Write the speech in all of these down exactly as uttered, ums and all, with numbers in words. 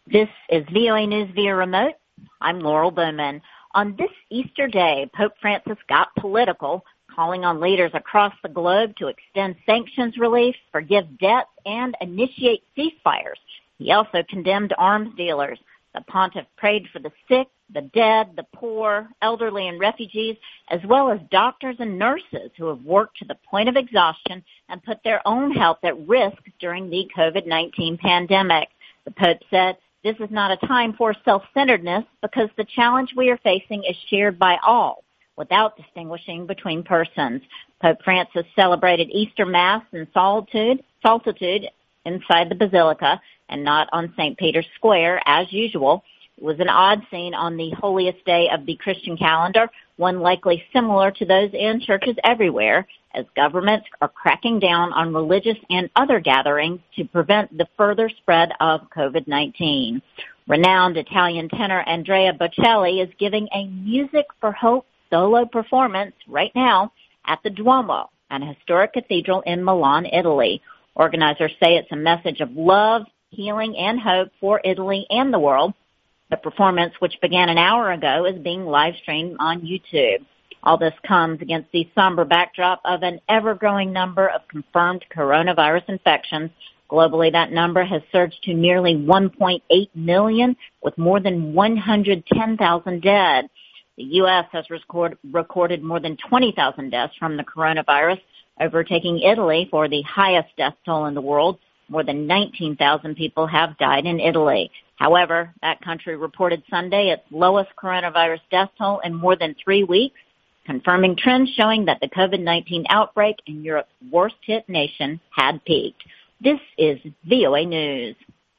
This is V O A News via remote. I'm Laurel Bowman. On this Easter day, Pope Francis got political, calling on leaders across the globe to extend sanctions relief, forgive debts, and initiate ceasefires. He also condemned arms dealers. The pontiff prayed for the sick, the dead, the poor, elderly, and refugees, as well as doctors and nurses who have worked to the point of exhaustion and put their own health at risk during the COVID nineteen pandemic. The Pope said, "This is not a time for self-centeredness because the challenge we are facing is shared by all, without distinguishing between persons." Pope Francis celebrated Easter Mass in solitude, solitude inside the Basilica and not on Saint Peter's Square as usual. It was an odd scene on the holiest day of the Christian calendar, one likely similar to those in churches everywhere, as governments are cracking down on religious and other gatherings to prevent the further spread of COVID nineteen. Renowned Italian tenor Andrea Bocelli is giving a Music for Hope solo performance right now at the Duomo, an historic cathedral in Milan, Italy. Organizers say it's a message of love, healing, and hope for Italy and the world. The performance, which began an hour ago, is being live-streamed on YouTube. All this comes against the somber backdrop of an ever-growing number of confirmed coronavirus infections. Globally, that number has surged to nearly one point eight million, with more than one hundred ten thousand dead. The U S has record, recorded more than twenty thousand deaths from the coronavirus, overtaking Italy for the highest death toll in the world. More than nineteen thousand people have died in Italy. However, that country reported Sunday its lowest coronavirus death toll in more than three weeks, confirming trends showing that the COVID nineteen outbreak in Europe's worst-hit nation had peaked. This is V O A News.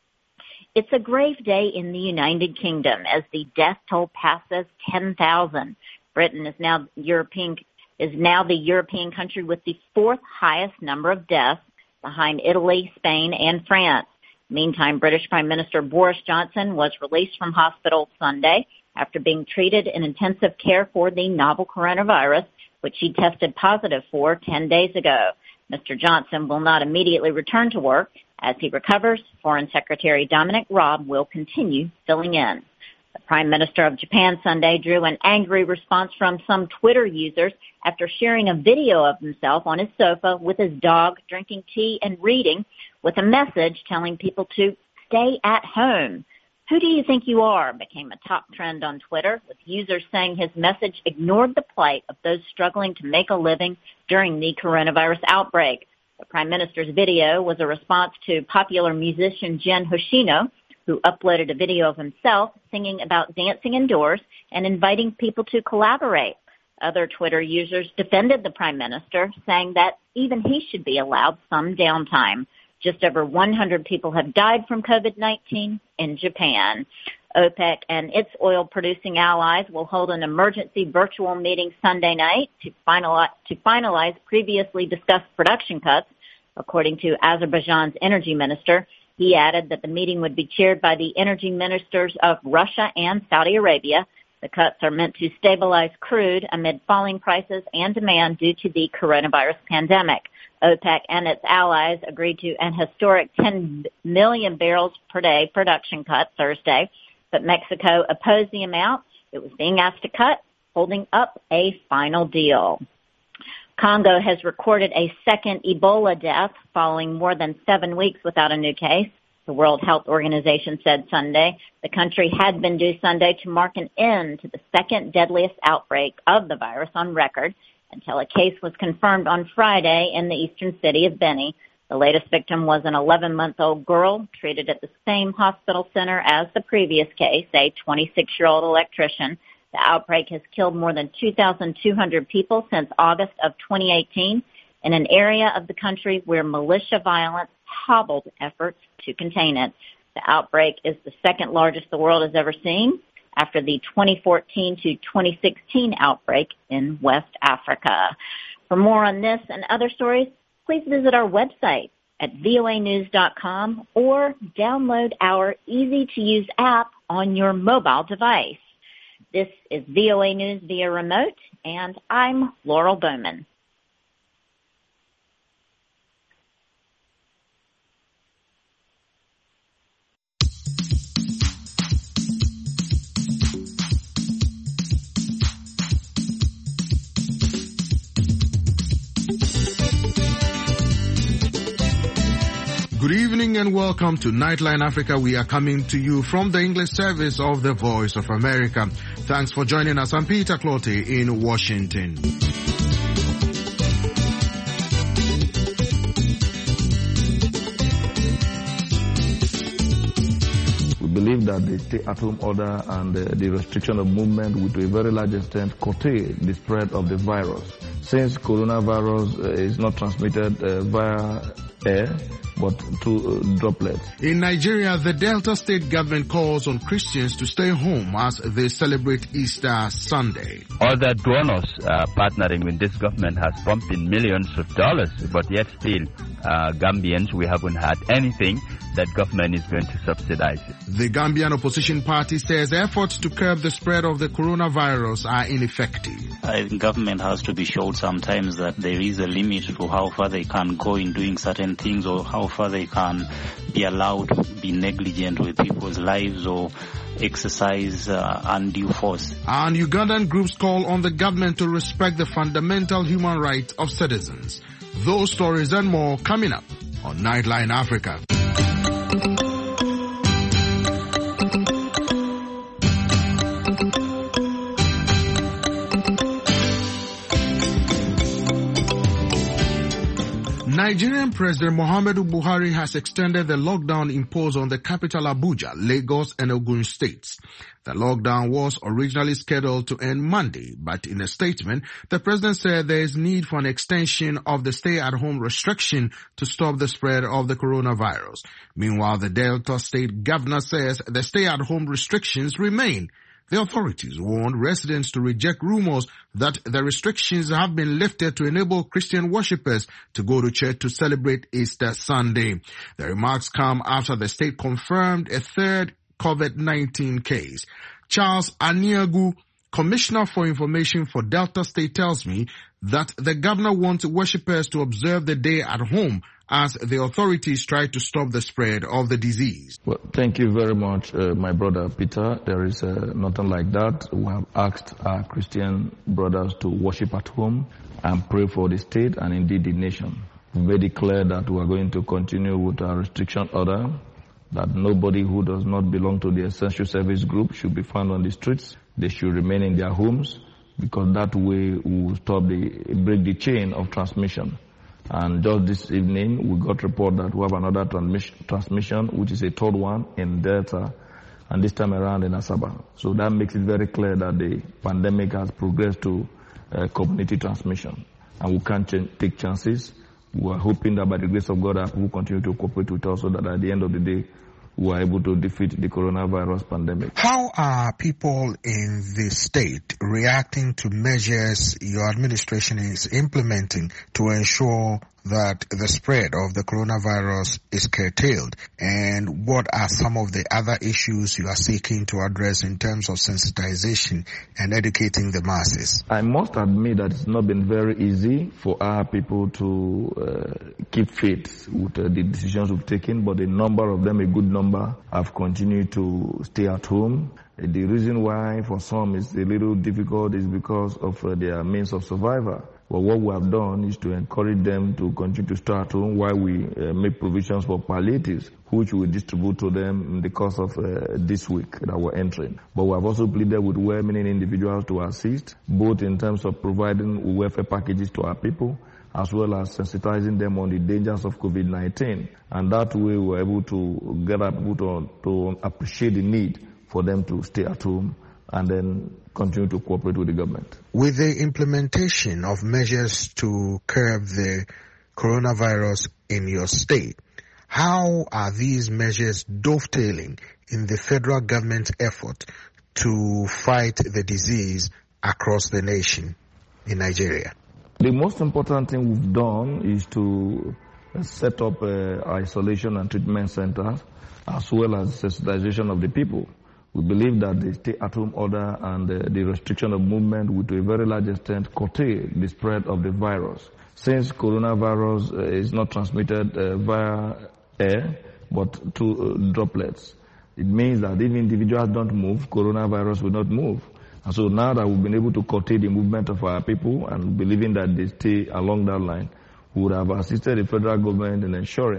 It's a grave day in the United Kingdom as the death toll passes ten thousand. Britain is now European is now the European country with the fourth highest number of deaths, behind Italy, Spain, and France. Meantime, British Prime Minister Boris Johnson was released from hospital Sunday after being treated in intensive care for the novel coronavirus, which he tested positive for ten days ago. Mister Johnson will not immediately return to work. As he recovers, Foreign Secretary Dominic Raab will continue filling in. The Prime Minister of Japan Sunday drew an angry response from some Twitter users after sharing a video of himself on his sofa with his dog drinking tea and reading, with a message telling people to stay at home. "Who do you think you are?" became a top trend on Twitter, with users saying his message ignored the plight of those struggling to make a living during the coronavirus outbreak. The Prime Minister's video was a response to popular musician Jen Hoshino, who uploaded a video of himself singing about dancing indoors and inviting people to collaborate. Other Twitter users defended the Prime Minister, saying that even he should be allowed some downtime. Just over one hundred people have died from COVID nineteen in Japan. OPEC and its oil-producing allies will hold an emergency virtual meeting Sunday night to finalize, to finalize previously discussed production cuts, according to Azerbaijan's energy minister. He added that the meeting would be chaired by the energy ministers of Russia and Saudi Arabia. The cuts are meant to stabilize crude amid falling prices and demand due to the coronavirus pandemic. OPEC and its allies agreed to an historic ten million barrels per day production cut Thursday, but Mexico opposed the amount it was being asked to cut, holding up a final deal. Congo has recorded a second Ebola death following more than seven weeks without a new case. The World Health Organization said Sunday the country had been due Sunday to mark an end to the second deadliest outbreak of the virus on record until a case was confirmed on Friday in the eastern city of Beni. The latest victim was an eleven-month-old girl treated at the same hospital center as the previous case, a twenty-six-year-old electrician. The outbreak has killed more than two thousand two hundred people since August of twenty eighteen in an area of the country where militia violence hobbled efforts to contain it. The outbreak is the second largest the world has ever seen, after the twenty fourteen to twenty sixteen outbreak in West Africa. For more on this and other stories, please visit our website at V O A news dot com or download our easy-to-use app on your mobile device. This is V O A News via remote, and I'm Laurel Bowman. Good evening and welcome to Nightline Africa. We are coming to you from the English service of the Voice of America. Thanks for joining us. I'm Peter Clottey in Washington. We believe that the stay-at-home order and uh, the restriction of movement will to a very large extent curtail the spread of the virus. Since coronavirus uh, is not transmitted uh, via air, but through uh, droplets. In Nigeria, the Delta State government calls on Christians to stay home as they celebrate Easter Sunday. Other donors uh, partnering with this government has pumped in millions of dollars, but yet still, uh, Gambians, we haven't had anything that government is going to subsidize it. The Gambian opposition party says efforts to curb the spread of the coronavirus are ineffective. I think government has to be showed sometimes that there is a limit to how far they can go in doing certain things, or how far they can be allowed to be negligent with people's lives or exercise uh, undue force. And Ugandan groups call on the government to respect the fundamental human rights of citizens. Those stories and more coming up on Nightline Africa. Nigerian President Muhammadu Buhari has extended the lockdown imposed on the capital Abuja, Lagos and Ogun states. The lockdown was originally scheduled to end Monday, but in a statement, the president said there is need for an extension of the stay-at-home restriction to stop the spread of the coronavirus. Meanwhile, the Delta State governor says the stay-at-home restrictions remain. The authorities warned residents to reject rumors that the restrictions have been lifted to enable Christian worshippers to go to church to celebrate Easter Sunday. The remarks come after the state confirmed a third COVID nineteen case. Charles Aniagu, Commissioner for Information for Delta State, tells me that the governor wants worshippers to observe the day at home as the authorities try to stop the spread of the disease. Well, thank you very much, uh, my brother Peter. There is uh, nothing like that. We have asked our Christian brothers to worship at home and pray for the state and indeed the nation. We made it clear that we are going to continue with our restriction order, that nobody who does not belong to the essential service group should be found on the streets. They should remain in their homes, because that way we will stop the, break the chain of transmission. And just this evening, we got report that we have another transmission, transmission, which is a third one in Delta, and this time around in Asaba. So that makes it very clear that the pandemic has progressed to uh, community transmission, and we can't ch- take chances. We are hoping that by the grace of God, our people continue to cooperate with us so that at the end of the day, we are able to defeat the coronavirus pandemic. How are people in the state reacting to measures your administration is implementing to ensure that the spread of the coronavirus is curtailed? And what are some of the other issues you are seeking to address in terms of sensitization and educating the masses? I must admit that it's not been very easy for our people to uh, keep faith with uh, the decisions we've taken, but a number of them, a good number, have continued to stay at home. The reason why for some it's a little difficult is because of uh, their means of survival. But what we have done is to encourage them to continue to stay at home while we uh, make provisions for palliatives, which we distribute to them in the course of uh, this week that we're entering. But we have also pleaded with well-meaning individuals to assist, both in terms of providing welfare packages to our people, as well as sensitizing them on the dangers of COVID nineteen. And that way we're able to get our people to, to appreciate the need for them to stay at home and then continue to cooperate with the government. With the implementation of measures to curb the coronavirus in your state, how are these measures dovetailing in the federal government's effort to fight the disease across the nation in Nigeria? The most important thing we've done is to set up uh, isolation and treatment centers, as well as sensitization of the people. We believe that the stay-at-home order and uh, the restriction of movement will to a very large extent curtail the spread of the virus. Since coronavirus uh, is not transmitted uh, via air, but through uh, droplets, it means that if individuals don't move, coronavirus will not move. And so now that we've been able to curtail the movement of our people and believing that they stay along that line, we would have assisted the federal government in ensuring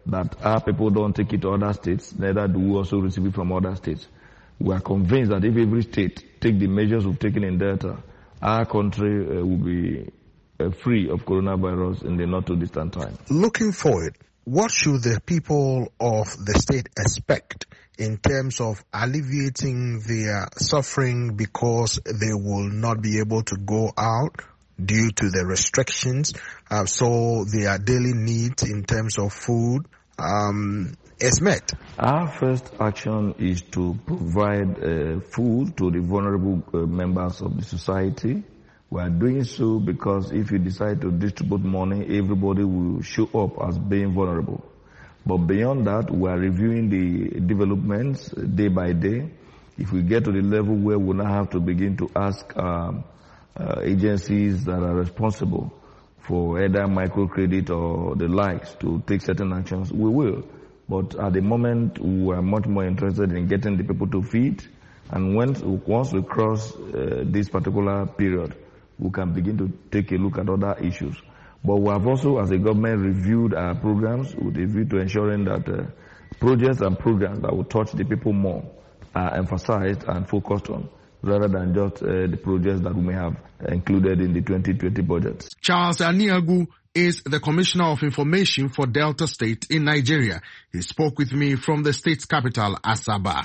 that our people don't take it to other states, neither do we also receive it from other states. We are convinced that if every state take the measures we've taken in Delta, our country uh, will be uh, free of coronavirus in the not too distant time. Looking forward, what should the people of the state expect in terms of alleviating their suffering because they will not be able to go out due to the restrictions, uh, so their daily needs in terms of food um, is met? Our first action is to provide uh, food to the vulnerable uh, members of the society. We are doing so because if you decide to distribute money, everybody will show up as being vulnerable. But beyond that, we are reviewing the developments day by day. If we get to the level where we now have to begin to ask um, uh, agencies that are responsible for either microcredit or the likes to take certain actions, we will. But at the moment, we are much more interested in getting the people to feed. And once, once we cross uh, this particular period, we can begin to take a look at other issues. But we have also, as a government, reviewed our programs with a view to ensuring that uh, projects and programs that will touch the people more are emphasized and focused on, rather than just uh, the projects that we may have included in the twenty twenty budget. Charles Aniagu is the Commissioner of Information for Delta State in Nigeria. He spoke with me from the state's capital, Asaba.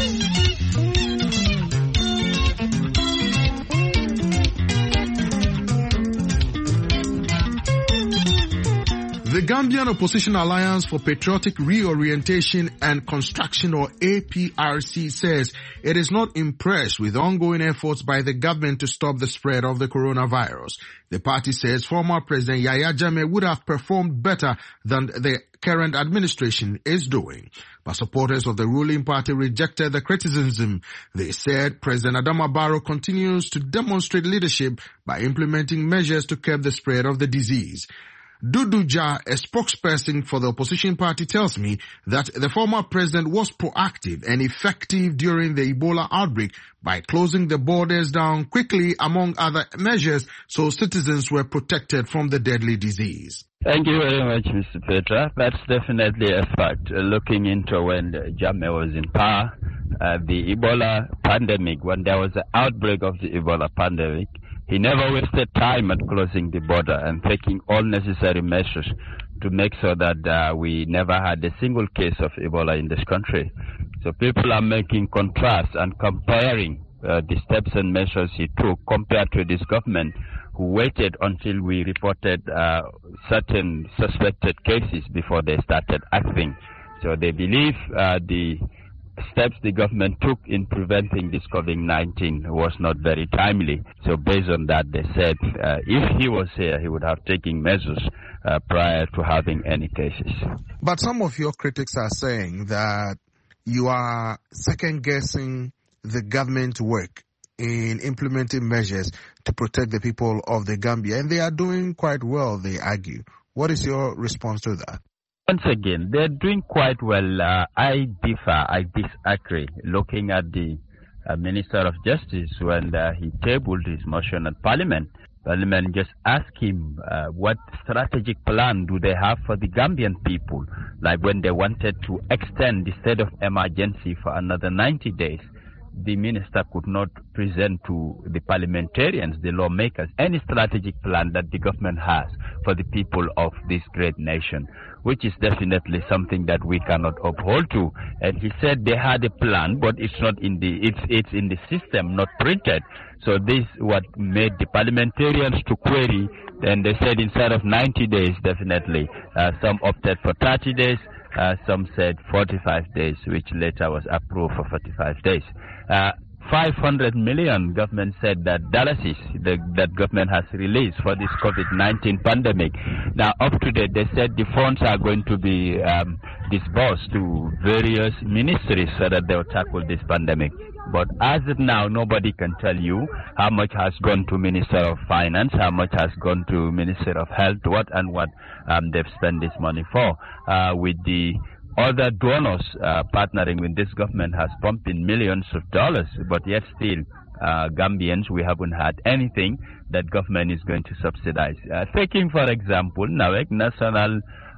The Gambian Opposition Alliance for Patriotic Reorientation and Construction, or A P R C, says it is not impressed with ongoing efforts by the government to stop the spread of the coronavirus. The party says former President Yahya Jammeh would have performed better than the current administration is doing. But supporters of the ruling party rejected the criticism. They said President Adama Barrow continues to demonstrate leadership by implementing measures to curb the spread of the disease. Duduja, a spokesperson for the opposition party, tells me that the former president was proactive and effective during the Ebola outbreak by closing the borders down quickly, among other measures, so citizens were protected from the deadly disease. Thank you very much, Mister Petra. That's definitely a fact. Uh, looking into when Jammeh was in power, uh, the Ebola pandemic, when there was an outbreak of the Ebola pandemic, he never wasted time at closing the border and taking all necessary measures to make sure that uh, we never had a single case of Ebola in this country. So people are making contrasts and comparing uh, the steps and measures he took compared to this government, who waited until we reported uh, certain suspected cases before they started acting. So they believe uh, the steps the government took in preventing this COVID nineteen was not very timely. So based on that, they said uh, if he was here, he would have taken measures uh, prior to having any cases. But some of your critics are saying that you are second-guessing the government work in implementing measures to protect the people of the Gambia, and they are doing quite well, they argue. What is your response to that? Once again, they're doing quite well. Uh, I differ, I disagree. Looking at the uh, Minister of Justice, when uh, he tabled his motion at Parliament, Parliament just asked him uh, what strategic plan do they have for the Gambian people, like when they wanted to extend the state of emergency for another ninety days. The minister could not present to the parliamentarians, the lawmakers, any strategic plan that the government has for the people of this great nation, which is definitely something that we cannot uphold to. And he said they had a plan, but it's not in the it's it's in the system, not printed. So this is what made the parliamentarians to query. And they said instead of ninety days, definitely, uh, some opted for thirty days. Uh, some said forty-five days, which later was approved for forty-five days. Uh, five hundred million, government said that dollars the, that government has released for this COVID nineteen pandemic. Now, up to date, they said the funds are going to be um, disbursed to various ministries so that they will tackle this pandemic. But as of now, nobody can tell you how much has gone to Minister of Finance, how much has gone to Minister of Health, what and what um, they've spent this money for. Uh, with the other donors uh, partnering with this government has pumped in millions of dollars, but yet still, uh, Gambians, we haven't had anything that government is going to subsidize. Uh, taking, for example, NAWEC, National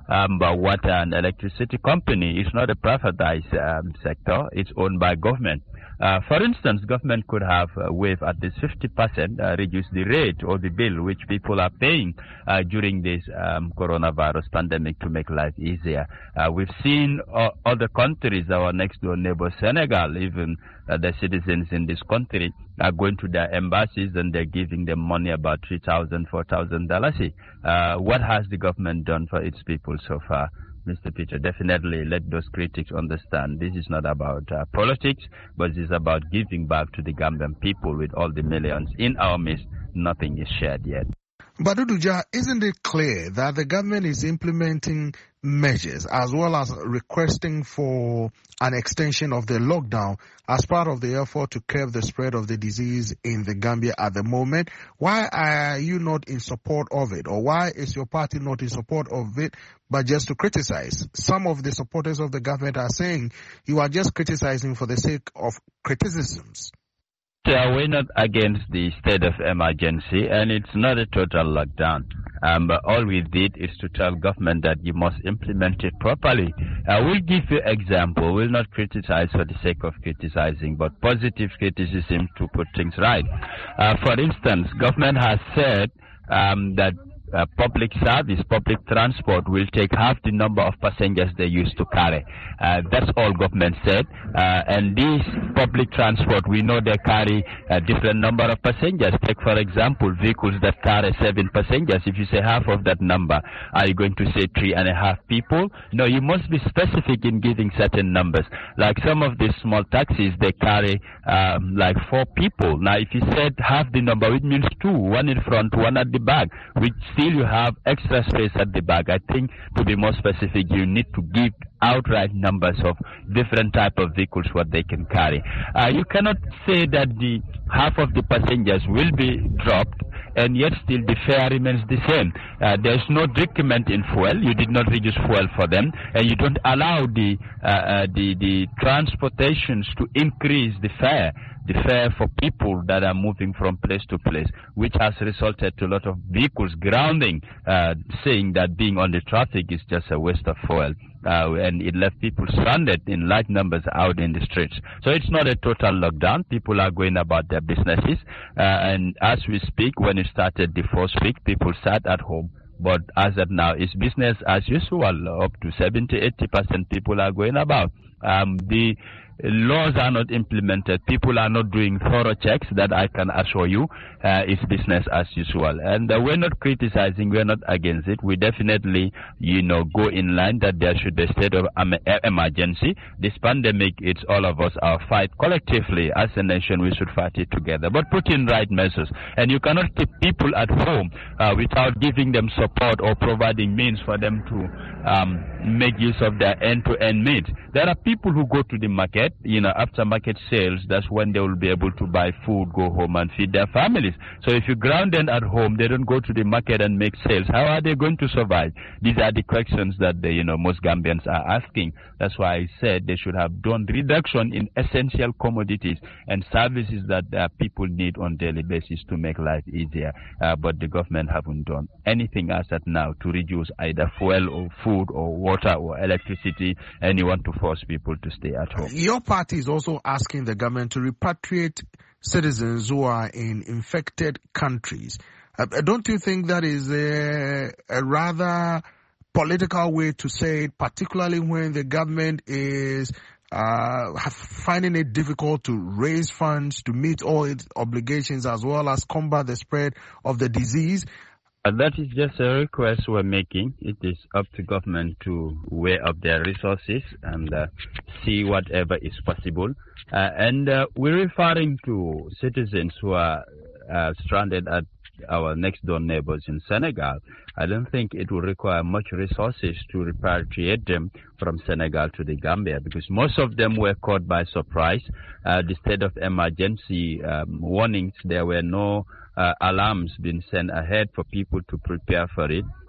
um, but water and electricity company is not a privatized um, sector. It's owned by government. Uh, for instance, government could have uh, waived at least fifty percent, uh, reduce the rate or the bill which people are paying uh, during this um, coronavirus pandemic to make life easier. Uh, we've seen uh, other countries, our next door neighbor Senegal, even uh, the citizens in this country are going to their embassies and they're giving them money, about three thousand, four thousand dollars. Uh, what has the government done for its people so far? Mister Peter, definitely let those critics understand this is not about uh, politics, but this is about giving back to the Gambian people. With all the millions in our midst, nothing is shared yet. But Dudu Jah, isn't it clear that the government is implementing measures as well as requesting for an extension of the lockdown as part of the effort to curb the spread of the disease in the Gambia at the moment? Why are you not in support of it? Or why is your party not in support of it, but just to criticize? Some of the supporters of the government are saying you are just criticizing for the sake of criticisms. Uh, we're not against the state of emergency, and it's not a total lockdown. Um, but all we did is to tell government that you must implement it properly. Uh, we'll give you example. We'll not criticize for the sake of criticizing, but positive criticism to put things right. Uh, for instance, government has said um, that Uh, public service, public transport will take half the number of passengers they used to carry. Uh, that's all government said. Uh, and this public transport, we know they carry a different number of passengers. Take, for example, vehicles that carry seven passengers. If you say half of that number, are you going to say three and a half people? No, you must be specific in giving certain numbers. Like some of these small taxis, they carry um, like four people. Now, if you said half the number, it means two, one in front, one at the back, which still you have extra space at the back. I think to be more specific, you need to give outright numbers of different type of vehicles what they can carry. Uh, you cannot say that the half of the passengers will be dropped and yet still the fare remains the same. Uh, there's no decrement in fuel. You did not reduce fuel for them, and you don't allow the uh, uh, the the transportations to increase the fare. The fare for people that are moving from place to place, which has resulted to a lot of vehicles grounding, uh, saying that being on the traffic is just a waste of fuel. Uh, and it left people stranded in large numbers out in the streets. So it's not a total lockdown. People are going about their businesses. Uh, and as we speak, when it started the first week, people sat at home. But as of now, it's business as usual. Up to seventy, eighty percent people are going about. Um, the laws are not implemented. People are not doing thorough checks. That I can assure you. Uh, it's business as usual. And uh, we're not criticizing. We're not against it. We definitely, you know, go in line that there should be a state of um, emergency. This pandemic, it's all of us. Our fight collectively as a nation. We should fight it together. But put in right measures. And you cannot keep people at home uh, without giving them support or providing means for them to um, make use of their end-to-end needs. There are people who go to the market. You know, after market sales, that's when they will be able to buy food, go home and feed their families. So if you ground them at home, they don't go to the market and make sales. How are they going to survive? These are the questions that the, you know, most Gambians are asking. That's why I said they should have done reduction in essential commodities and services that uh, people need on daily basis to make life easier. Uh, but the government haven't done anything as at now to reduce either fuel or food or water or electricity, and you want to force people to stay at home. Your party is also asking the government to repatriate citizens who are in infected countries. Uh, don't you think that is a, a rather political way to say it, particularly when the government is uh, finding it difficult to raise funds to meet all its obligations as well as combat the spread of the disease? Uh, that is just a request we're making. It is up to government to weigh up their resources and uh, see whatever is possible. Uh, and uh, we're referring to citizens who are uh, stranded at our next door neighbors in Senegal. I don't think it will require much resources to repatriate them from Senegal to the Gambia, because most of them were caught by surprise. Uh, the state of emergency um, warnings, there were no Uh, alarms been sent ahead for people to prepare for it.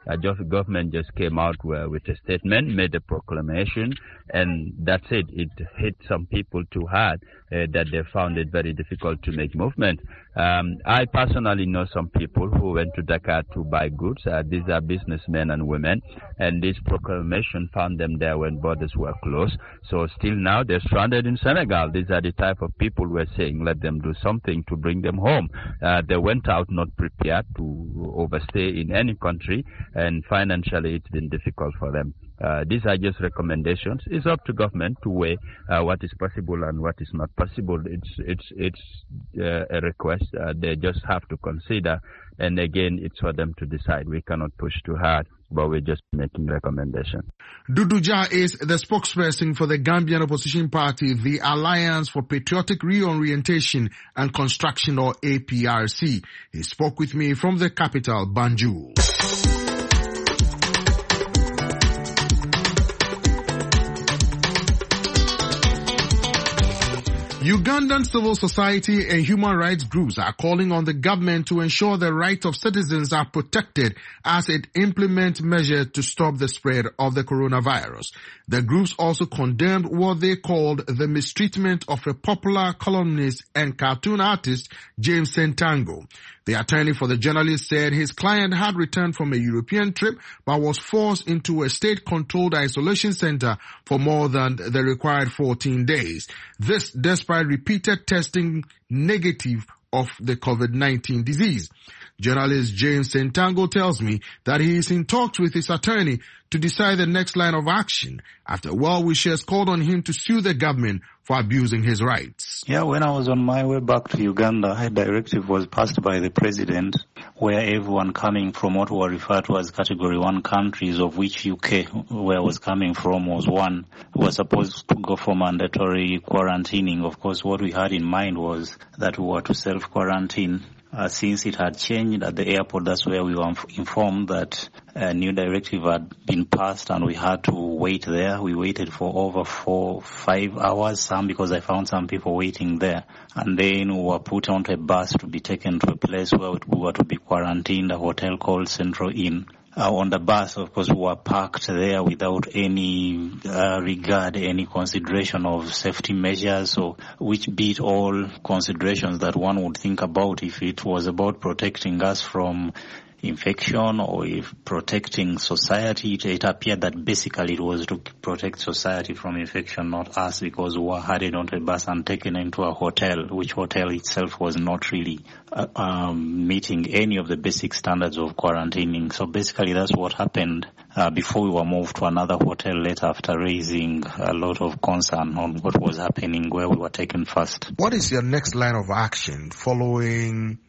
Uh, just government just came out uh, with a statement, made a proclamation, and that's it. It hit some people too hard uh, that they found it very difficult to make movement. Um, I personally know some people who went to Dakar to buy goods. Uh, these are businessmen and women, and this proclamation found them there when borders were closed. So still now they're stranded in Senegal. These are the type of people we're saying let them do something to bring them home. Uh, they went out not prepared to overstay in any country, and financially it's been difficult for them. Uh, these are just recommendations. It's up to government to weigh uh, what is possible and what is not possible. It's it's it's uh, a request. Uh, they just have to consider, and again, it's for them to decide. We cannot push too hard, but we're just making recommendations. Dudu Jah is the spokesperson for the Gambian opposition party, the Alliance for Patriotic Reorientation and Construction, or A P R C. He spoke with me from the capital, Banjul. Ugandan civil society and human rights groups are calling on the government to ensure the rights of citizens are protected as it implements measures to stop the spread of the coronavirus. The groups also condemned what they called the mistreatment of a popular columnist and cartoon artist, James Sentango. The attorney for the journalist said his client had returned from a European trip but was forced into a state-controlled isolation center for more than the required fourteen days. This despite repeated testing negative of the COVID nineteen disease. Journalist James Sentango tells me that he is in talks with his attorney to decide the next line of action after well-wishers called on him to sue the government for abusing his rights. Yeah, when I was on my way back to Uganda, a directive was passed by the president where everyone coming from what were referred to as category one countries, of which U K, where I was coming from, was one, was supposed to go for mandatory quarantining. Of course, what we had in mind was that we were to self-quarantine. Uh, since it had changed at the airport, that's where we were informed that a new directive had been passed and we had to wait there. We waited for over four, five hours, some because I found some people waiting there. And then we were put onto a bus to be taken to a place where we were to be quarantined, a hotel called Central Inn. Uh, on the bus, of course, we were parked there without any uh, regard, any consideration of safety measures, so which beat all considerations that one would think about if it was about protecting us from infection or if protecting society. It, it appeared that basically it was to protect society from infection, not us, because we were hurried onto a bus and taken into a hotel, which hotel itself was not really uh, um, meeting any of the basic standards of quarantining. So basically that's what happened uh, before we were moved to another hotel later after raising a lot of concern on what was happening where we were taken first. What is your next line of action following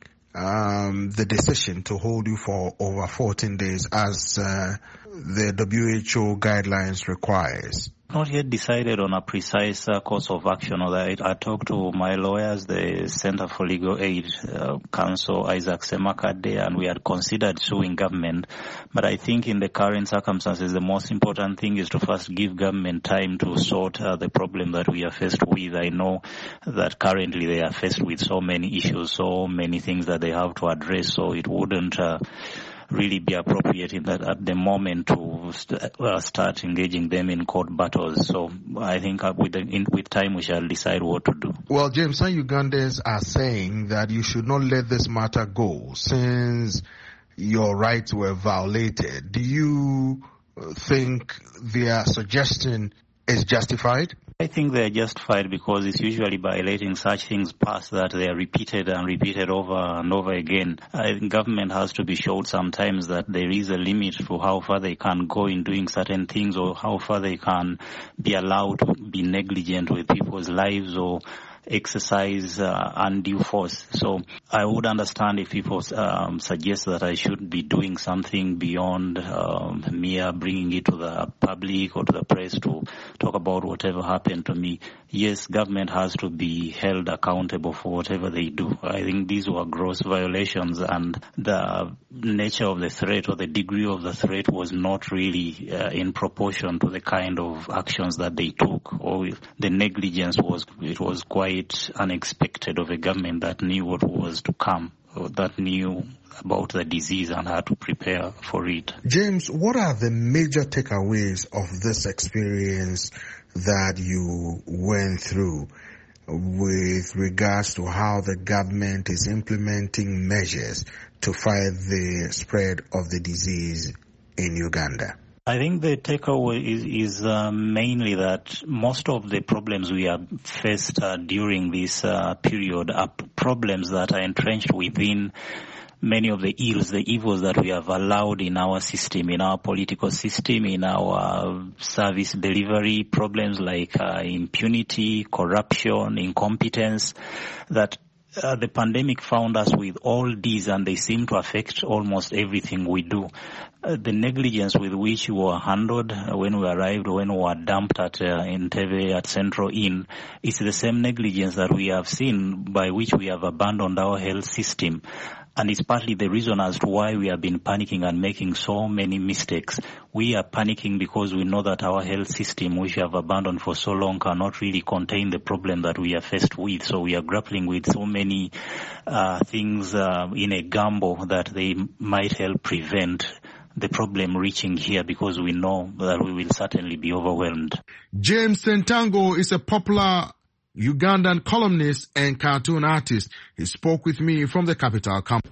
Um, the decision to hold you for over fourteen days as uh, the W H O guidelines requires? Not yet decided on a precise uh, course of action. Or that I talked to my lawyers, the Center for Legal Aid uh, Counsel, Isaac Semakade, and we had considered suing government. But I think in the current circumstances, the most important thing is to first give government time to sort uh, the problem that we are faced with. I know that currently they are faced with so many issues, so many things that they have to address, so it wouldn't uh, really be appropriate in that at the moment to st- uh, start engaging them in court battles. So I think uh, with, the, in, with time we shall decide what to do. Well, James, some Ugandans are saying that you should not let this matter go since your rights were violated. Do you think their suggestion is justified? I think they're justified because it's usually by letting such things pass that they are repeated and repeated over and over again. I think government has to be showed sometimes that there is a limit to how far they can go in doing certain things or how far they can be allowed to be negligent with people's lives or exercise uh, undue force. So I would understand if people um, suggest that I should be doing something beyond um, mere bringing it to the public or to the press to talk about whatever happened to me. Yes, government has to be held accountable for whatever they do. I think these were gross violations, and the nature of the threat or the degree of the threat was not really uh, in proportion to the kind of actions that they took, or the negligence was, it was quite unexpected of a government that knew what was to come. that knew about the disease and how to prepare for it. James, what are the major takeaways of this experience that you went through with regards to how the government is implementing measures to fight the spread of the disease in Uganda? I think the takeaway is, is uh, mainly that most of the problems we have faced uh, during this uh, period are problems that are entrenched within many of the ills, the evils that we have allowed in our system, in our political system, in our service delivery, problems like uh, impunity, corruption, incompetence, that Uh, the pandemic found us with all these, and they seem to affect almost everything we do. Uh, the negligence with which we were handled uh, when we arrived, when we were dumped at uh, Entebbe, at Central Inn, is the same negligence that we have seen by which we have abandoned our health system. And it's partly the reason as to why we have been panicking and making so many mistakes. We are panicking because we know that our health system, which we have abandoned for so long, cannot really contain the problem that we are faced with. So we are grappling with so many uh, things uh, in a gamble that they might help prevent the problem reaching here, because we know that we will certainly be overwhelmed. James Sentango is a popular Ugandan columnist and cartoon artist. He spoke with me from the capital campus.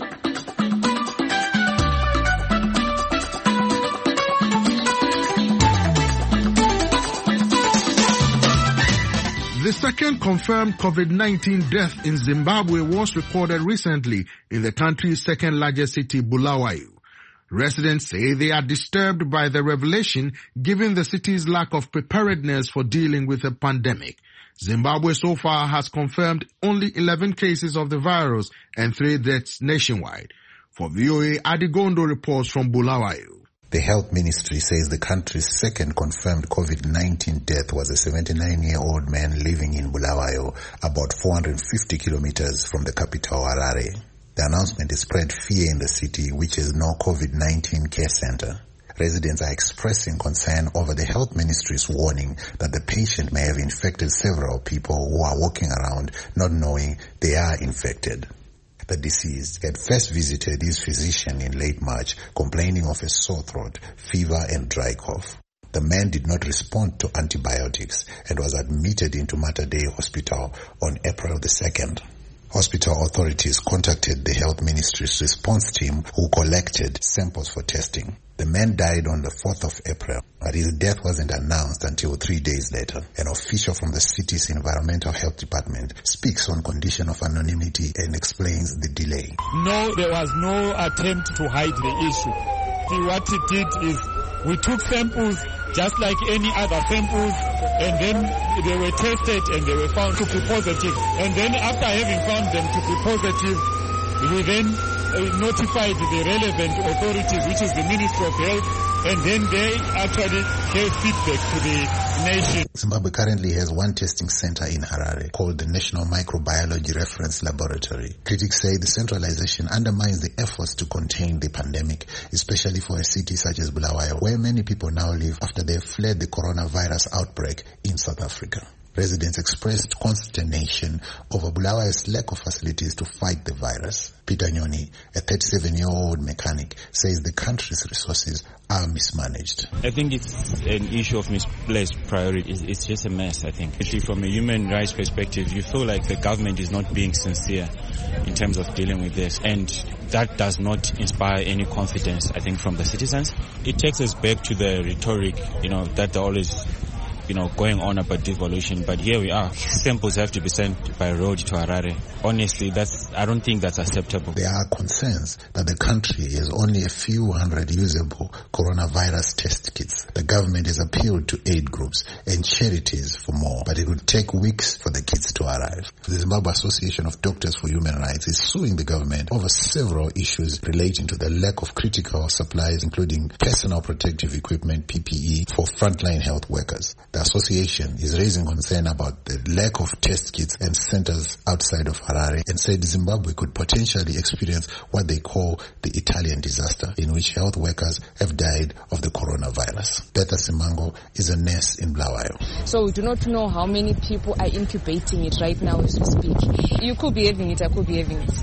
The second confirmed COVID nineteen death in Zimbabwe was recorded recently in the country's second largest city, Bulawayo. Residents say they are disturbed by the revelation, given the city's lack of preparedness for dealing with a pandemic. Zimbabwe so far has confirmed only eleven cases of the virus and three deaths nationwide. For V O A, Adigondo reports from Bulawayo. The health ministry says the country's second confirmed COVID nineteen death was a seventy-nine-year-old man living in Bulawayo, about four hundred fifty kilometers from the capital, Harare. The announcement has spread fear in the city, which has no COVID nineteen care center. Residents are expressing concern over the health ministry's warning that the patient may have infected several people who are walking around not knowing they are infected. The deceased had first visited his physician in late March, complaining of a sore throat, fever and dry cough. The man did not respond to antibiotics and was admitted into Mater Dei Hospital on April the second. Hospital authorities contacted the health ministry's response team, who collected samples for testing. The man died on the fourth of April, but his death wasn't announced until three days later. An official from the city's environmental health department speaks on condition of anonymity and explains the delay. No, there was no attempt to hide the issue. See, what it did is we took samples just like any other samples, and then they were tested and they were found to be positive. And then after having found them to be positive, we then uh, notified the relevant authorities, which is the Ministry of Health, and then they actually gave feedback to the nation. Zimbabwe currently has one testing center in Harare called the National Microbiology Reference Laboratory. Critics say the centralization undermines the efforts to contain the pandemic, especially for a city such as Bulawayo, where many people now live after they fled the coronavirus outbreak in South Africa. Residents expressed consternation over Bulawayo's lack of facilities to fight the virus. Peter Nyoni, a thirty-seven-year-old mechanic, says the country's resources are mismanaged. I think it's an issue of misplaced priorities. It's just a mess, I think. Actually, from a human rights perspective, you feel like the government is not being sincere in terms of dealing with this. And that does not inspire any confidence, I think, from the citizens. It takes us back to the rhetoric, you know, that they're always you know, going on about devolution, but here we are. Samples have to be sent by road to Harare. Honestly, that's, I don't think that's acceptable. There are concerns that the country has only a few hundred usable coronavirus test kits. The government has appealed to aid groups and charities for more, but it would take weeks for the kits to arrive. The Zimbabwe Association of Doctors for Human Rights is suing the government over several issues relating to the lack of critical supplies, including personal protective equipment, P P E, for frontline health workers. The association is raising concern about the lack of test kits and centers outside of Harare, and said Zimbabwe could potentially experience what they call the Italian disaster, in which health workers have died of the coronavirus. Betha Simango is a nurse in Bulawayo. So we do not know how many people are incubating it right now as we speak. You could be having it, I could be having it.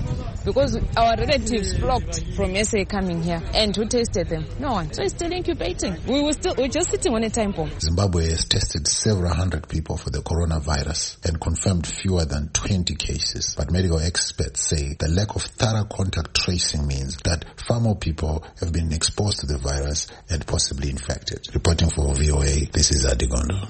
because our relatives flocked from S A coming here, and who tested them? No one. So it's still incubating. We were still we're just sitting on a time bomb. Zimbabwe has tested several hundred people for the coronavirus and confirmed fewer than twenty cases. But medical experts say the lack of thorough contact tracing means that far more people have been exposed to the virus and possibly infected. Reporting for V O A, this is Adigondo.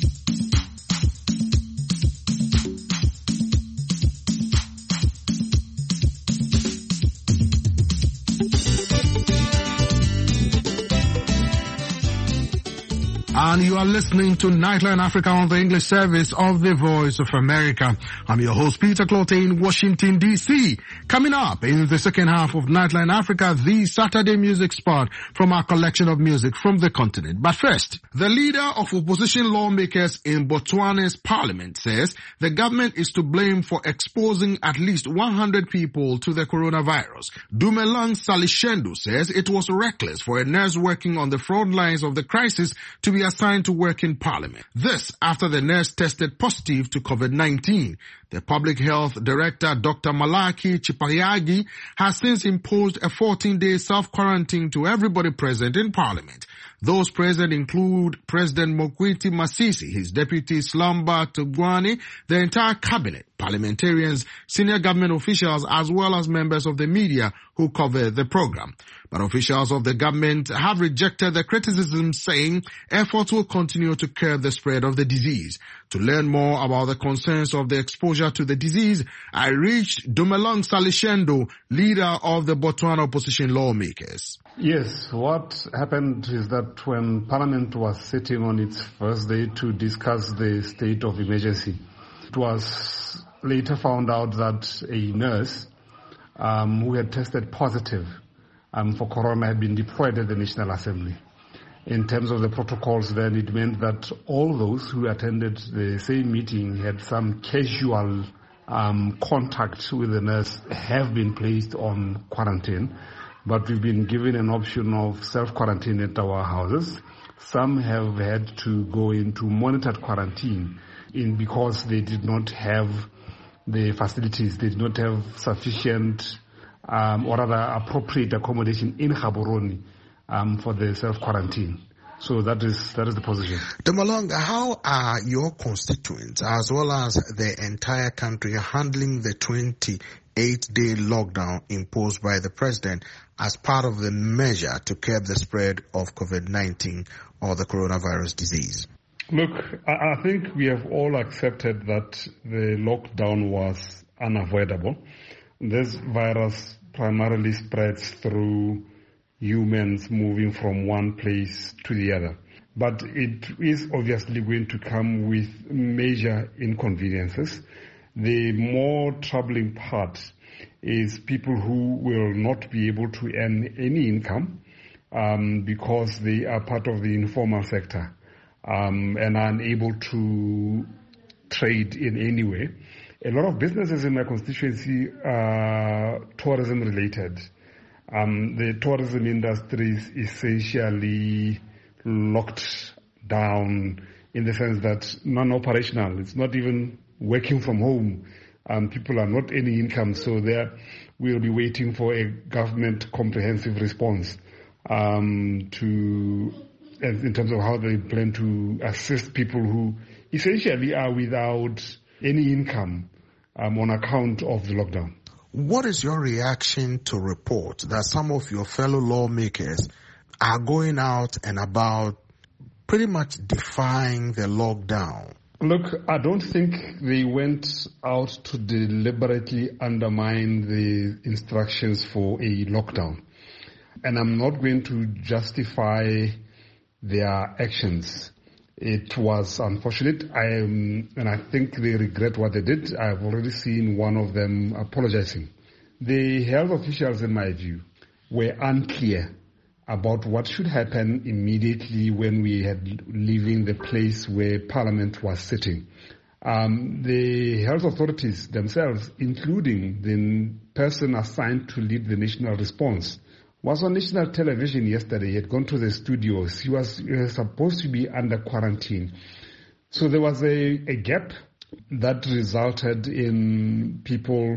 And you are listening to Nightline Africa on the English service of the Voice of America. I'm your host, Peter Clote in Washington, D C Coming up in the second half of Nightline Africa, the Saturday music spot from our collection of music from the continent. But first, the leader of opposition lawmakers in Botswana's parliament says the government is to blame for exposing at least one hundred people to the coronavirus. Dumelang Salishendu says it was reckless for a nurse working on the front lines of the crisis to be assigned to work in parliament. This after the nurse tested positive to COVID nineteen. The public health director, Doctor Malaki Chipayagi, has since imposed a fourteen-day self-quarantine to everybody present in parliament. Those present include President Mokwiti Masisi, his deputy Slamba Tugwani, the entire cabinet, parliamentarians, senior government officials, as well as members of the media who cover the program. But officials of the government have rejected the criticism, saying efforts will continue to curb the spread of the disease. To learn more about the concerns of the exposure to the disease, I reached Dumelang Salishendu, leader of the Botswana opposition lawmakers. Yes, what happened is that when Parliament was sitting on its first day to discuss the state of emergency, it was later found out that a nurse um, who had tested positive um, for corona had been deployed at the National Assembly. In terms of the protocols, then it meant that all those who attended the same meeting had some casual um, contact with the nurse have been placed on quarantine. But we've been given an option of self-quarantine at our houses. Some have had to go into monitored quarantine in because they did not have the facilities, they did not have sufficient um, or rather appropriate accommodation in Gaborone um, for the self-quarantine. So that is that is the position. Dumelang, how are your constituents as well as the entire country handling the twenty-eight-day lockdown imposed by the president as part of the measure to curb the spread of COVID nineteen or the coronavirus disease? Look, I think we have all accepted that the lockdown was unavoidable. This virus primarily spreads through humans moving from one place to the other. But it is obviously going to come with major inconveniences. The more troubling part is people who will not be able to earn any income um, because they are part of the informal sector um, and are unable to trade in any way. A lot of businesses in my constituency are tourism related. Um, the tourism industry is essentially locked down in the sense that non-operational. It's not even working from home. Um, people are not earning income, so there we'll be waiting for a government comprehensive response um, to, in terms of how they plan to assist people who essentially are without any income um, on account of the lockdown. What is your reaction to report that some of your fellow lawmakers are going out and about pretty much defying the lockdown? Look, I don't think they went out to deliberately undermine the instructions for a lockdown. And I'm not going to justify their actions. It was unfortunate. I am, and I think they regret what they did. I've already seen one of them apologizing. The health officials, in my view, were unclear about what should happen immediately when we had leaving the place where Parliament was sitting. Um, the health authorities themselves, including the person assigned to lead the national response, was on national television yesterday. He had gone to the studios. He was, he was supposed to be under quarantine. So there was a, a gap that resulted in people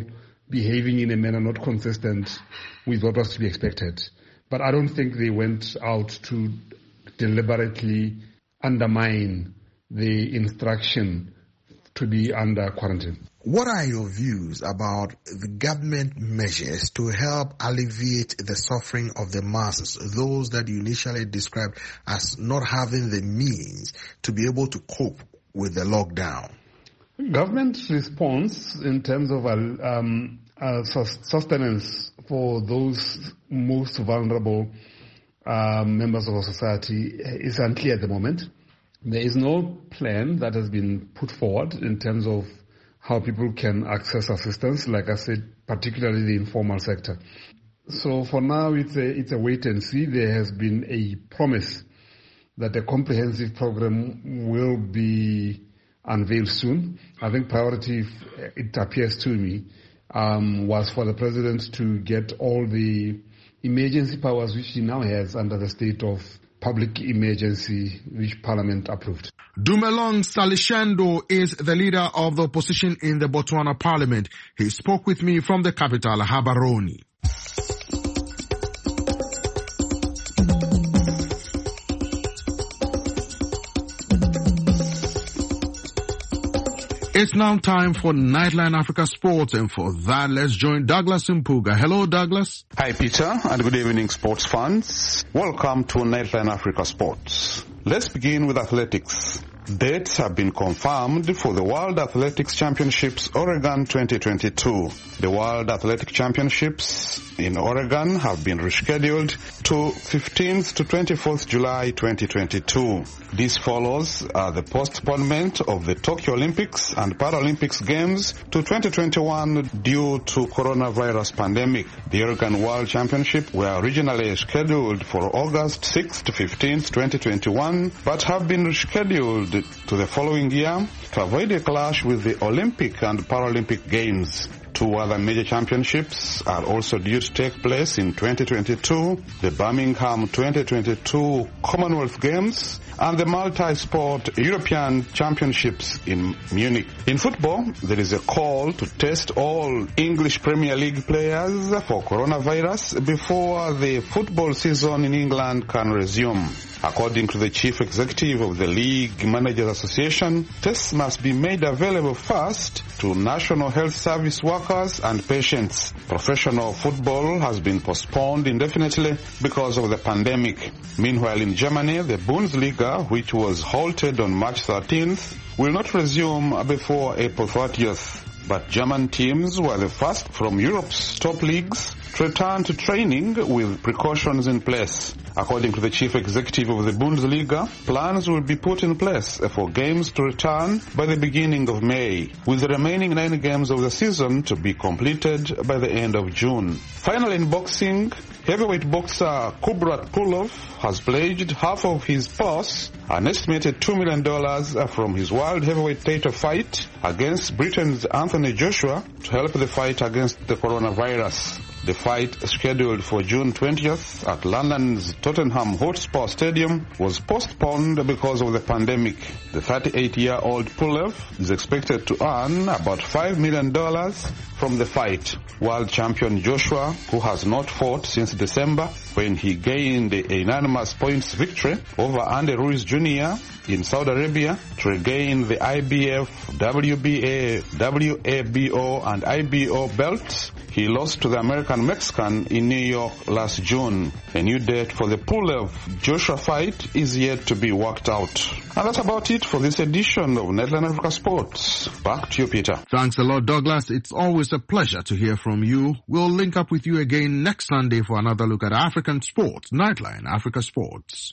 behaving in a manner not consistent with what was to be expected. But I don't think they went out to deliberately undermine the instruction to be under quarantine. What are your views about the government measures to help alleviate the suffering of the masses, those that you initially described as not having the means to be able to cope with the lockdown? Government response in terms of um, uh, sustenance for those most vulnerable uh, members of our society is unclear at the moment. There is no plan that has been put forward in terms of how people can access assistance, like I said, particularly the informal sector. So for now, it's a, it's a wait and see. There has been a promise that a comprehensive program will be unveiled soon. I think priority, it appears to me, um, was for the president to get all the emergency powers which he now has under the state of public emergency which Parliament approved. Dumelong Salishando is the leader of the opposition in the Botswana Parliament. He spoke with me from the capital, Gaborone. It's now time for Nightline Africa Sports, and for that, let's join Douglas Mpuga. Hello, Douglas. Hi, Peter, and good evening, sports fans. Welcome to Nightline Africa Sports. Let's begin with athletics. Dates have been confirmed for the World Athletics Championships Oregon twenty twenty-two. The World Athletic Championships in Oregon have been rescheduled to fifteenth to twenty-fourth July twenty twenty-two. This follows uh, the postponement of the Tokyo Olympics and Paralympics Games to twenty twenty-one due to coronavirus pandemic. The Oregon World Championship were originally scheduled for August sixth to fifteenth, twenty twenty-one, but have been rescheduled to the following year to avoid a clash with the Olympic and Paralympic Games. Two other major championships are also due to take place in twenty twenty-two, the Birmingham twenty twenty-two Commonwealth Games and the multi-sport European Championships in Munich. In football, there is a call to test all English Premier League players for coronavirus before the football season in England can resume. According to the chief executive of the League Managers Association, tests must be made available first to National Health Service workers and patients. Professional football has been postponed indefinitely because of the pandemic. Meanwhile, in Germany, the Bundesliga, which was halted on March thirteenth, will not resume before April thirtieth. But German teams were the first from Europe's top leagues to return to training with precautions in place. According to the chief executive of the Bundesliga, plans will be put in place for games to return by the beginning of May, with the remaining nine games of the season to be completed by the end of June. Finally, in boxing, heavyweight boxer Kubrat Pulev has pledged half of his purse, an estimated two million dollars, from his world heavyweight title fight against Britain's Anthony Joshua to help the fight against the coronavirus. The fight, scheduled for June twentieth at London's Tottenham Hotspur Stadium, was postponed because of the pandemic. The thirty-eight-year-old Pulev is expected to earn about five million dollars from the fight. World champion Joshua, who has not fought since December when he gained a unanimous points victory over Andy Ruiz Junior in Saudi Arabia to regain the I B F, W B A, W A B O and I B O belts, he lost to the American-Mexican in New York last June. A new date for the Pulev-Joshua fight is yet to be worked out. And that's about it for this edition of Nightline Africa Sports. Back to you, Peter. Thanks a lot, Douglas. It's always a pleasure to hear from you. We'll link up with you again next Sunday for another look at African sports. Nightline Africa Sports.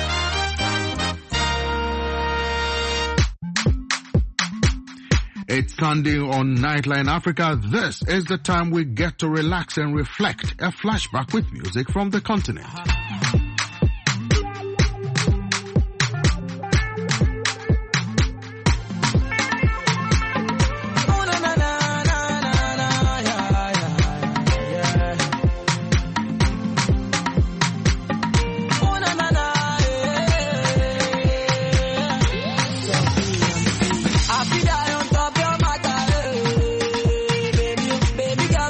It's Sunday on Nightline Africa. This is the time we get to relax and reflect. A flashback with music from the continent. Baby girl,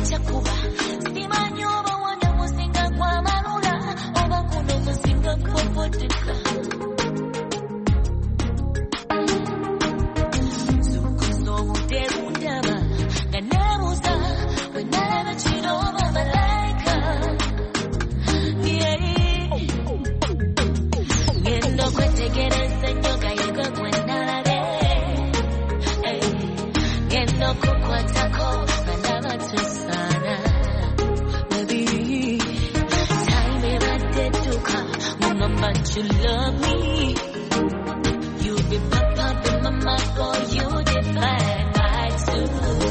You love me. You be papa, be mama, for you define my two.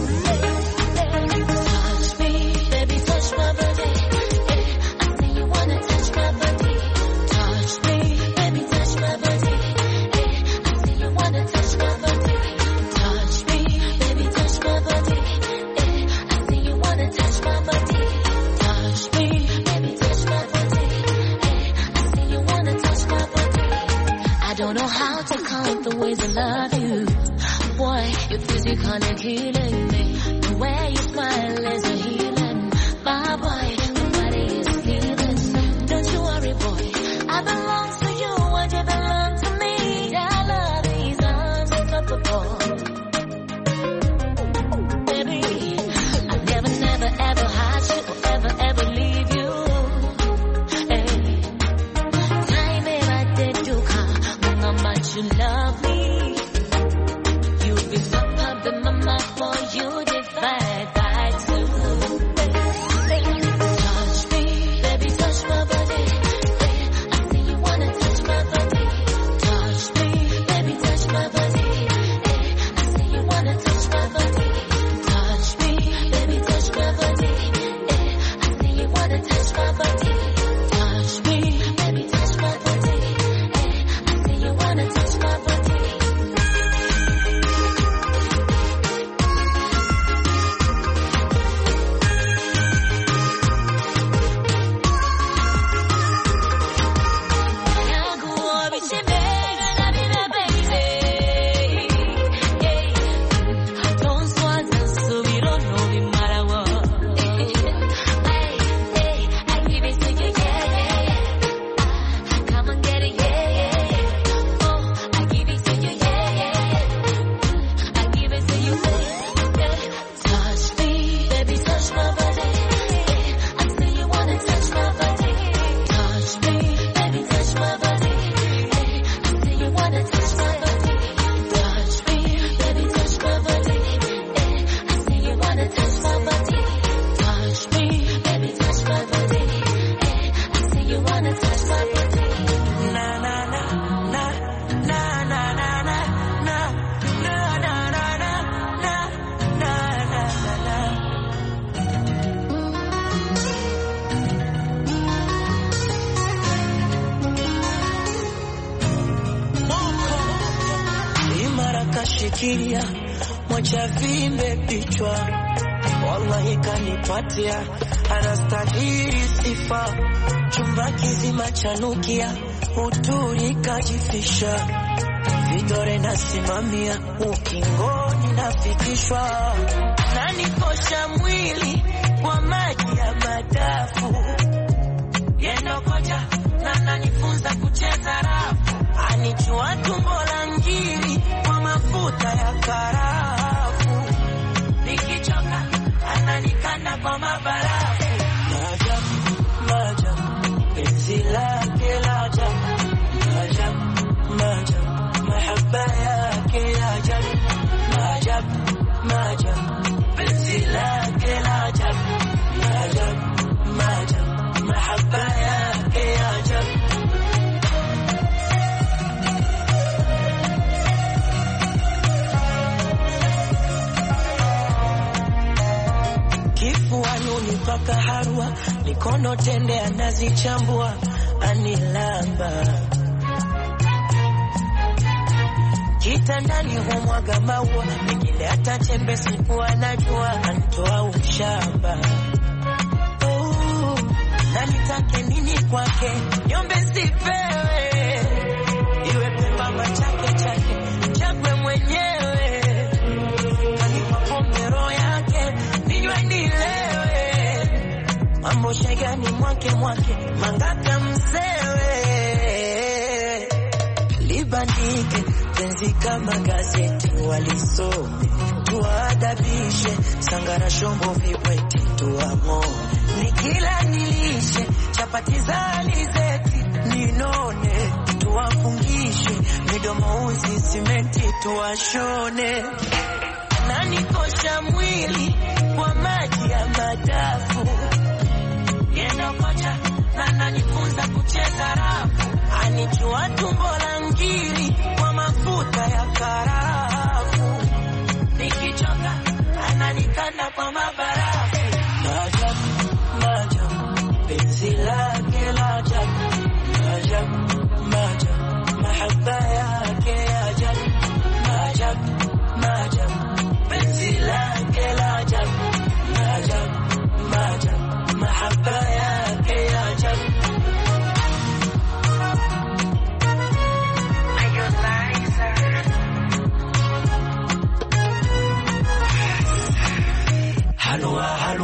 Touch me, baby, touch my body. I say you wanna touch my body. Touch me, baby, touch my body. I say you wanna touch my body. Touch me, baby, touch my body. I say you wanna touch my body. Touch me, baby, touch my body. I say you wanna touch my body. I don't know how to count the ways I love you. Boy, you're physically killing me. The way you smile is a healing. My boy, nobody is leaving. Don't you worry, boy. I belong to you and you belong to me. I love these arms unstoppable. Baby, I'll never, never, ever hide you or ever, ever leave you. Hey, time I did you come, how much you love me. You be papa, be mama, for you divide by two. Touch me, baby, touch my body. I see you wanna touch my body. Touch me, baby, touch my body. I see you wanna touch my body. Touch me, baby, touch my body. I see you wanna touch my body. Touch me, baby, touch my body. I see you wanna touch my body. Shikilia moja vimbe kichwa, wallahi kanipatia, anastahili sifa. Chumba kizima chanukia, uturi kajifisha, vidore nasimamia, ukingoni nafikishwa, na nikosha mwili kwa maji ya madafu. Yendo koja na nanifunza kucheza rafu, anichua tumbo la ngiri kwa mafuta ya karafu. Nikichoka ananikanda kwa mabarafu. Maajabu, maajabu, penzi lake la ajabu. Maajabu, maajabu, mahaba yake ya ajabu. Maajabu, maajabu, penzi lake la ajabu. Maajabu, maajabu, mahaba yake ya ajabu. Kifuani mpaka harua, mikono tende anazichambua, anilamba. Kitandani humwaga maua, mengine hata chembe siku anajua, antoa ushamba. Oh, na nitake nini kwake, nyombe sipewe, iwe pembamba chake chake, chakwe mwenyewe. Kanipa pombe roho yake, ninywe nilewe. mambo shegani mwake mwake mangaka msewe libandike penzi kama gazeti walisome tuadabishe sangara shombo vipweti tuamo nikila nilishe chapati za alizeti ninone tuwafungishe midomo uzi simenti tuwashone na nikosha mwili kwa maji ya madafu yendo kocha na nanifunza kucheza rafu anijua tumbo la ngiri kwa mafuta ya karafu nikichoka ananikanda kwa mabarafu maajabu maajabu penzi lake la ajabu maajabu maajabu mahaba yake ya ajabu maajabu maajabu penzi lake la ajabu maajabu maajabu mahaba yake ya ajabu. Halwa halwa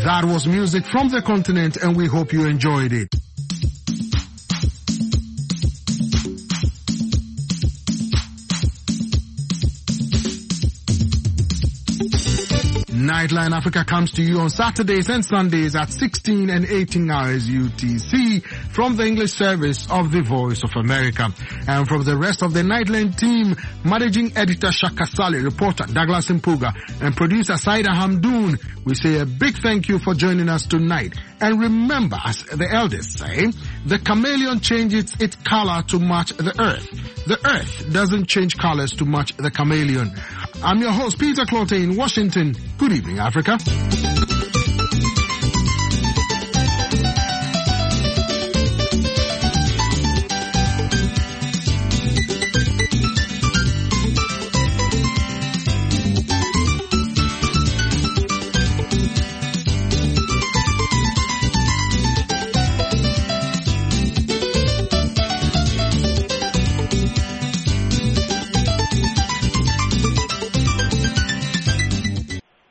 That was music from the continent, and we hope you enjoyed it. Nightline Africa comes to you on Saturdays and Sundays at sixteen and eighteen hours U T C from the English service of the Voice of America. And from the rest of the Nightline team, managing editor Shaka Sali, reporter Douglas Mpuga, and producer Saida Hamdoun, we say a big thank you for joining us tonight. And remember, as the elders say, the chameleon changes its color to match the earth. The earth doesn't change colors to match the chameleon. I'm your host, Peter Clote in Washington. Good evening, Africa.